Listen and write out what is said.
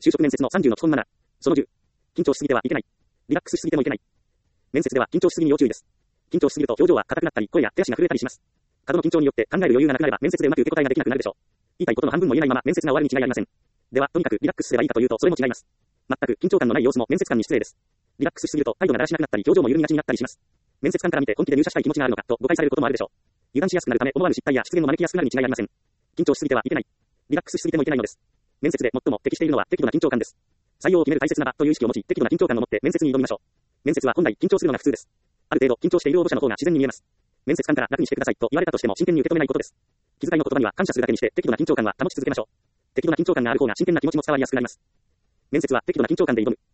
就職面接の30の基本マナー。その10。緊張しすぎてはいけない。リラックスしすぎてもいけない。面接では緊張しすぎに要注意です。緊張しすぎると表情は硬くなったり、声や手足が震えたりします。過度の緊張によって考える余裕がなくなれば面接でうまく受け答えができなくなるでしょう。言いたいことの半分も言えないまま面接が終わるに違いありません。では、とにかくリラックスすればいいかというとそれも違います。全く緊張感のない様子も面接官に失礼です。リラックスしすぎると態度がだらしなくなったり、表情も緩みがちになったりします。面接官から見て本気で入社したい気持ちがあるのかと誤解されることもあるでしょう。油断しやすくなるため思わぬ失態や失言を招きやすくなるに違いありません。緊張しすぎてはいけない。リラックスしすぎてもいけないのです。面接で最も適しているのは適度な緊張感です。採用を決める大切な場という意識を持ち、適度な緊張感を持って面接に挑みましょう。面接は本来緊張するのが普通です。ある程度緊張している応募者の方が自然に見えます。面接官から楽にしてくださいと言われたとしても真剣に受け止めないことです。気遣いの言葉には感謝するだけにして適度な緊張感は保ち続けましょう。適度な緊張感がある方が真剣な気持ちも伝わりやすくなります。面接は適度な緊張感で挑む。